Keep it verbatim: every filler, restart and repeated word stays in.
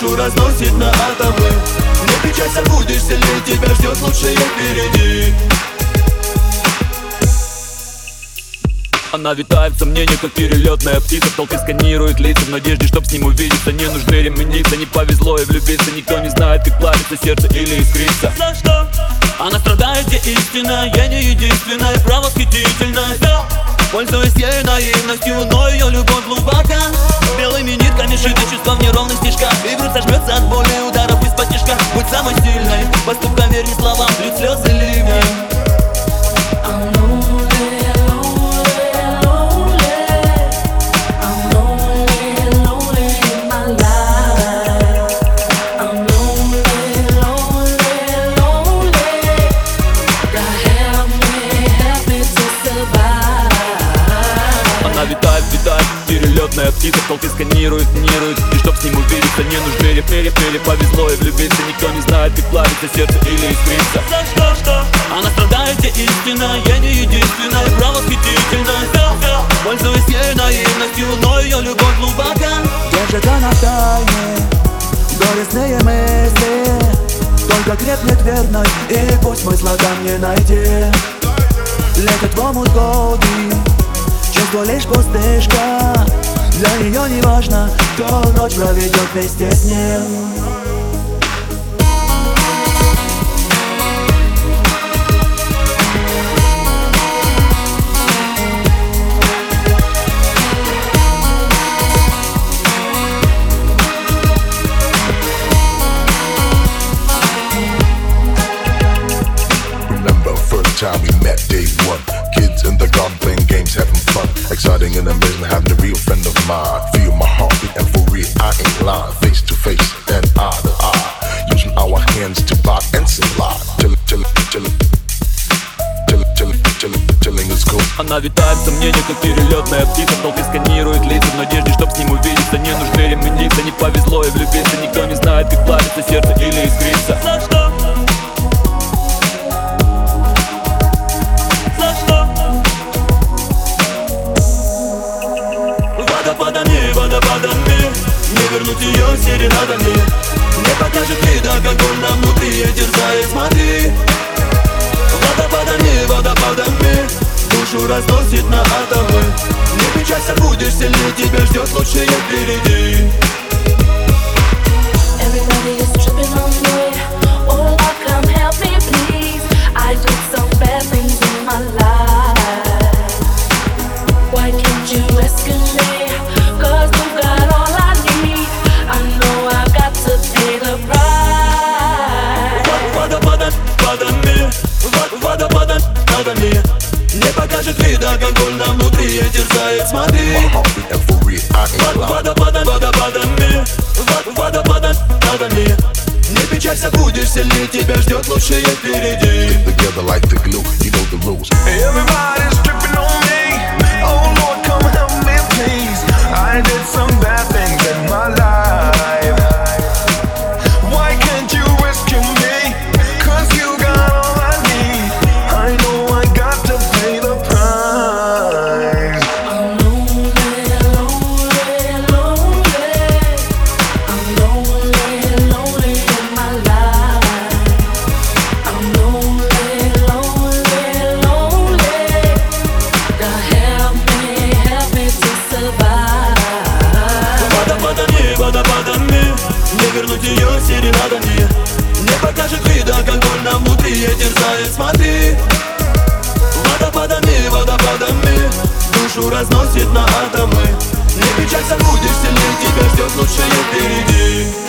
душу разносит на атомы. Не печалься, будешь сильнее, тебя ждет лучшее впереди. Она витает в сомнениях, как перелетная птица. В толпе сканирует лица в надежде, чтоб с ним увидеться. Не нужны ремениться, не повезло и влюбиться. Никто не знает, как плавится сердце или искрится. За что? Она страдает, где истина, я не единственная, право восхитительная. Пользуясь ею наивностью, но ее любовь глубока. Белыми нитками шиты чувства в неровных стежках. И грудь сожмется от боли ударов из-под тяжка. Будь самой сильной, поступкам верь не словам, лить слезы ливнем. Она витает, витает, перелетная птица. В толпе сканирует, нирует. И чтоб с ним увидеться, не нужны репери. Или повезло и влюбиться. Никто не знает, как плавится сердце или искрится. За что, что? Она страдает, где истина, я не единственная, право восхитительная. Пользуясь ею наивностью, но ее любовь глубока. Держит она в тайне горестные мысли, только крепнет верной, и пусть смысла там не найти. Летят в омут годы, чувство лишь пустышка. Для нее не важно, кто ночь проведет вместе с ним. Time we met day one, kids in the garden playing games, having fun, exciting and amazing, having a real friend of mine. Feel my heartbeat and for real, I ain't lying. Face to face and eye to eye, using our hands to block and slide. Chillin', chillin', chillin', chillin', chillin', chillin', chillin' is cool. Она витает в сомнениях, как перелетная птица. В толпе сканирует лица в надежде, чтоб с ним увидеться. Не нужны ремениться, не повезло и влюбиться. Никто не знает, как плавится сердце или искрится. За что? Водопадами, водопадами, не вернуть ее серенадами. Не покажет вид огонь нам внутри, я терзаю, смотри. Водопадами, водопадами, душу разносит на атомы. Не печалься, будешь сильнее, тебя ждет лучшее впереди. Everybody is tripping on me. Oh Lord, come help me please. I did some bad things in my life. Why can't you rescue me? Не покажет вид огонь нам внутри, я терзает, смотри. Водопадами, водопадами, водопадами. Не печалься, будешь сильнее, тебя ждет лучшее впереди. Together like the glue, you know the rules. Everybody's tripping on me. Oh Lord, come help me please. I did some bad things in my life. Why can't you rescue me? Cause you got all I need. I know I got to pay the price. I'm lonely, lonely, lonely. I'm lonely, lonely in my life. I'm lonely, lonely, lonely. God help me, help me to survive. Водопадами, водопадами, не вернуть ее серенадами. Не покажет вид огонь нам внутри, я терзает, смотри. Водопадами, водопадами, душу разносит на атомы. Не печалься, будешь сильнее, тебя ждет лучшее впереди.